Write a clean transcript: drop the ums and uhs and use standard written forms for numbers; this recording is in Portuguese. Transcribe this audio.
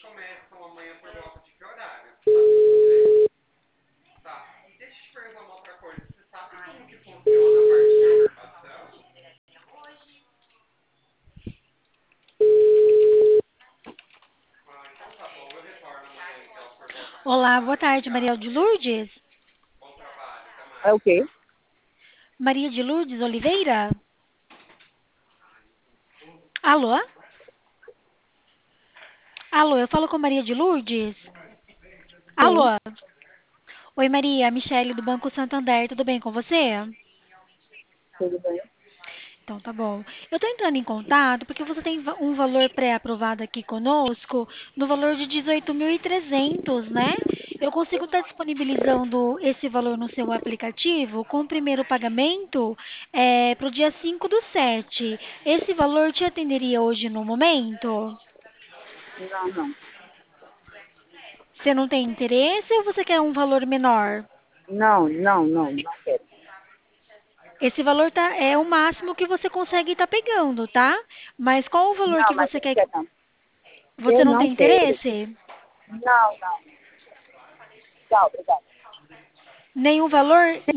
Olá, boa tarde, Maria de Lourdes. É o quê? Maria de Lourdes Oliveira? Alô? Alô, eu falo com Maria de Lourdes? Alô? Sim, Oi, Maria, Michele do Banco Santander, tudo bem com você? tudo bem. Então tá bom. Eu tô entrando em contato porque você tem um valor pré-aprovado aqui conosco no valor de 18.300, né? Eu consigo estar disponibilizando esse valor no seu aplicativo com o primeiro pagamento para o dia 5/7. Esse valor te atenderia hoje no momento? Não, não. Você não tem interesse ou você quer um valor menor? Não quero. Esse valor é o máximo que você consegue estar pegando, tá? Mas qual o valor Não, que mas você não quer? quero não. Você Eu não não tem quero. interesse? Não. Tchau, obrigada. Nenhum valor?